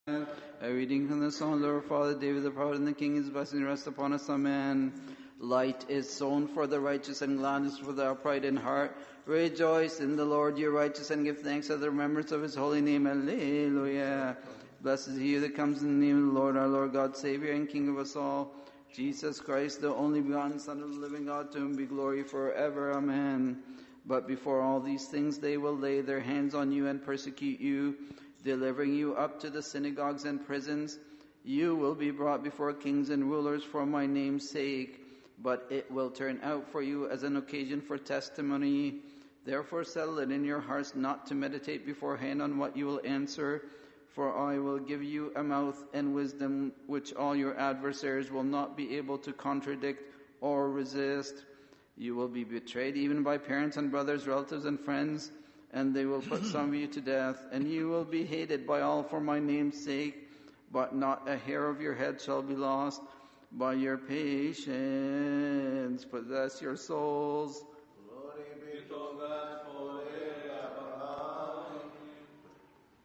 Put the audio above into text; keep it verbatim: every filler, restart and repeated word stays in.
A reading from the Psalm of our Father David the prophet, and the King, his blessing rest upon us. Amen. Light is sown for the righteous, and gladness for the upright in heart. Rejoice in the Lord, you righteous, and give thanks at the remembrance of his holy name. Alleluia. Blessed is he that comes in the name of the Lord, our Lord God, Savior and King of us all, Jesus Christ, the only begotten Son of the living God, to whom be glory forever. Amen. But before all these things they will lay their hands on you and persecute you, delivering you up to the synagogues and prisons. You will be brought before kings and rulers for my name's sake, but it will turn out for you as an occasion for testimony. Therefore settle it in your hearts not to meditate beforehand on what you will answer, for I will give you a mouth and wisdom which all your adversaries will not be able to contradict or resist. You will be betrayed even by parents and brothers, relatives and friends, and they will put some of you to death, and you will be hated by all for my name's sake, but not a hair of your head shall be lost. By your patience possess your souls.